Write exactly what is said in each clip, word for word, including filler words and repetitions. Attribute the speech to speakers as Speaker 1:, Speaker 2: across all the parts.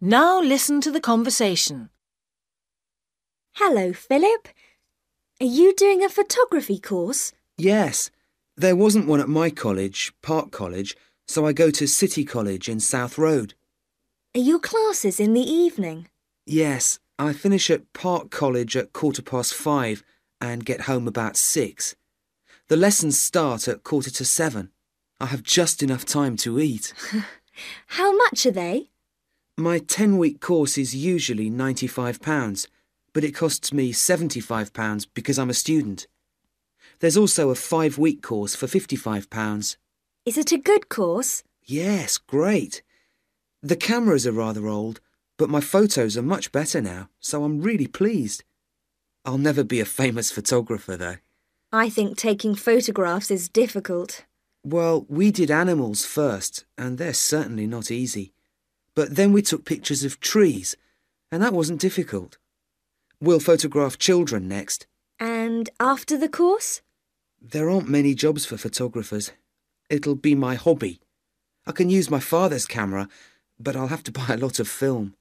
Speaker 1: Now listen to the conversation.
Speaker 2: Hello, Philip. Are you doing a photography course?
Speaker 3: Yes. There wasn't one at my college, Park College, so I go to City College in South Road.
Speaker 2: Are your classes in the evening?
Speaker 3: Yes. I finish at Park College at quarter past five and get home about six. The lessons start at quarter to seven. I have just enough time to eat.
Speaker 2: How much are they?
Speaker 3: My ten-week course is usually ninety-five pounds, but it costs me seventy-five pounds because I'm a student. There's also a five-week course for fifty-five pounds.
Speaker 2: Is it a good course?
Speaker 3: Yes, great. The cameras are rather old, but my photos are much better now, so I'm really pleased. I'll never be a famous photographer, though.
Speaker 2: I think taking photographs is difficult.
Speaker 3: Well, we did animals first, and they're certainly not easy. But then we took pictures of trees, and that wasn't difficult. We'll photograph children next.
Speaker 2: And after the course?
Speaker 3: There aren't many jobs for photographers. It'll be my hobby. I can use my father's camera, but I'll have to buy a lot of film.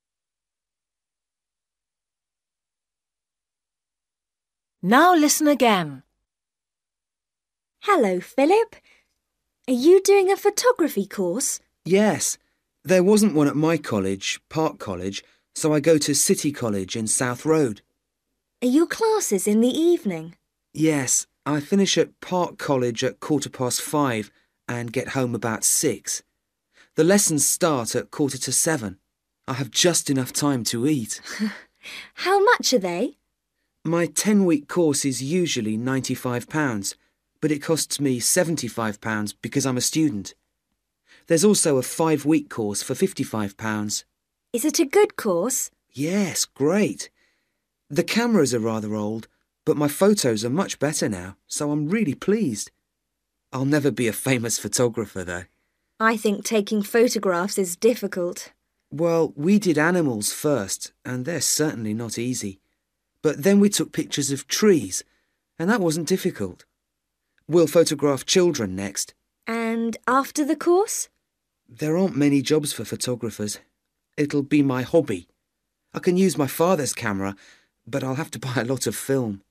Speaker 1: Now listen again.
Speaker 2: Hello, Philip. Are you doing a photography course?
Speaker 3: Yes. There wasn't one at my college, Park College, so I go to City College in South Road.
Speaker 2: Are your classes in the evening?
Speaker 3: Yes. I finish at Park College at quarter past five and get home about six. The lessons start at quarter to seven. I have just enough time to eat.
Speaker 2: How much are they?
Speaker 3: My ten-week course is usually ninety-five pounds, but it costs me seventy-five pounds because I'm a student. There's also a five-week course for fifty-five pounds.
Speaker 2: Is it a good course?
Speaker 3: Yes, great. The cameras are rather old, but my photos are much better now, so I'm really pleased. I'll never be a famous photographer, though.
Speaker 2: I think taking photographs is difficult.
Speaker 3: Well, we did animals first, and they're certainly not easy. But then we took pictures of trees, and that wasn't difficult. We'll photograph children next.
Speaker 2: And after the course?
Speaker 3: There aren't many jobs for photographers. It'll be my hobby. I can use my father's camera, but I'll have to buy a lot of film.